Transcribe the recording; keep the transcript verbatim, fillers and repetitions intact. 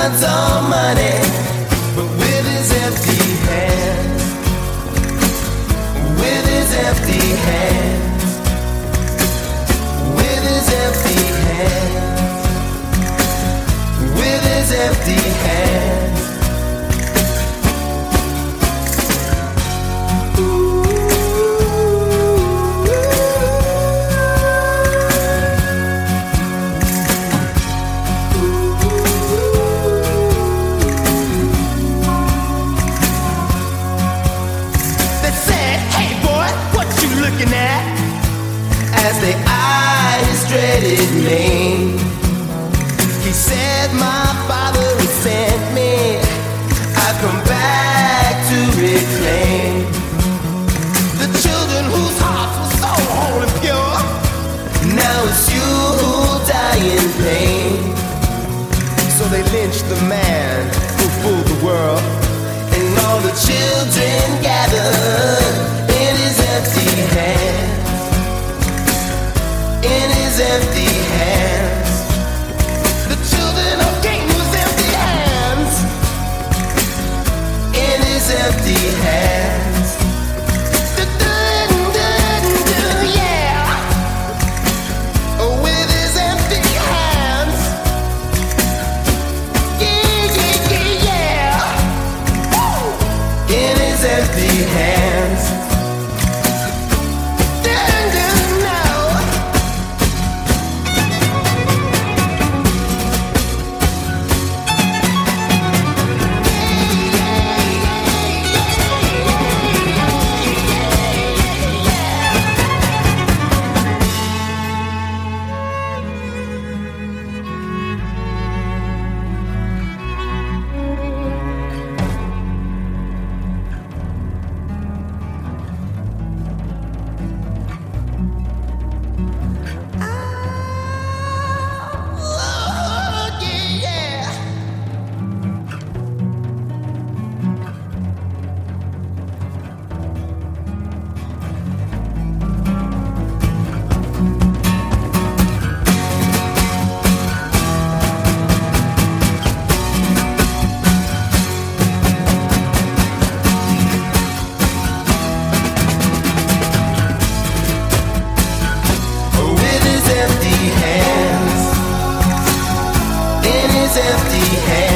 tons of money, but with his empty hands, with his empty hands, with his empty hands, with his empty hands. As they eyed his dreaded name, he said, "My father has sent me. I've come back to reclaim the children whose hearts were so whole and pure. Now it's you who'll die in pain." So they lynched the man who fooled the world, and all the children gathered in his empty hand. In his empty hands, the children of Cain's empty hands. In his empty hands, yeah. With his empty hands, yeah, yeah, yeah, yeah. In his empty hands. Empty hands.